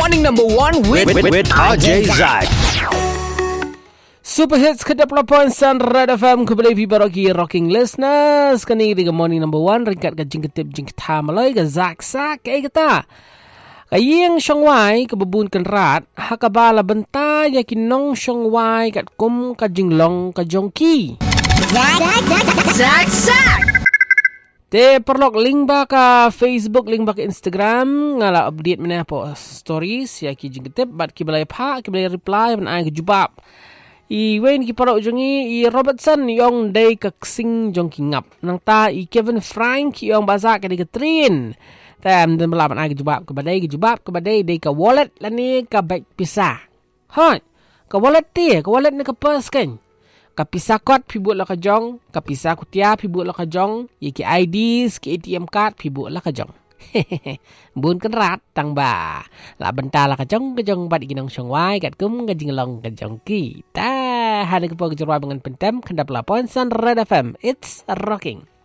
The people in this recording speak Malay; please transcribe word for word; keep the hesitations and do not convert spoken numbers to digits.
Morning number one with, with, with R J Zack. Super Hits ke dua puluh point sembilan Red F M kembali pibaroki rocking listeners. Kani di Morning number one ringkat ke jingketip jingketa malay ke Zack Zack ke kata. Kayang syongwai ke bebun kenrat hakabala benta yakinong syongwai kat kum ka jinglong ka jongki. Zack Zack Zack Zack. Te perlok link ba ka Facebook, link ba ka Instagram, ngala update mana po stories ya ki jingketip bat ki balai pa ki balai reply ban ai ke jubab. I wen ki parok jongi i Robertson yong day ka sing jong ki ngap. Nang ta i Kevin Frank yong bazak ke ke train. Tam den belaban ai ke jubab ke badai ke jubab ke badai day ka wallet lani ka bag pisah. Hoi. Ka wallet ti, ka wallet ni ka purse kan. Kapisa kot pibut la ka jong, kapisa kutia pibut la ka jong, iki I Ds, ki A T M card pibut la ka jong. Bun kan rat tang ba. La benta la ka jong ka jong bat ginong syongwai kat kum ka jinglong ka jong ki. Ta hada ke po ke jerwa dengan pentem kendap lapon san Red F M. It's rocking.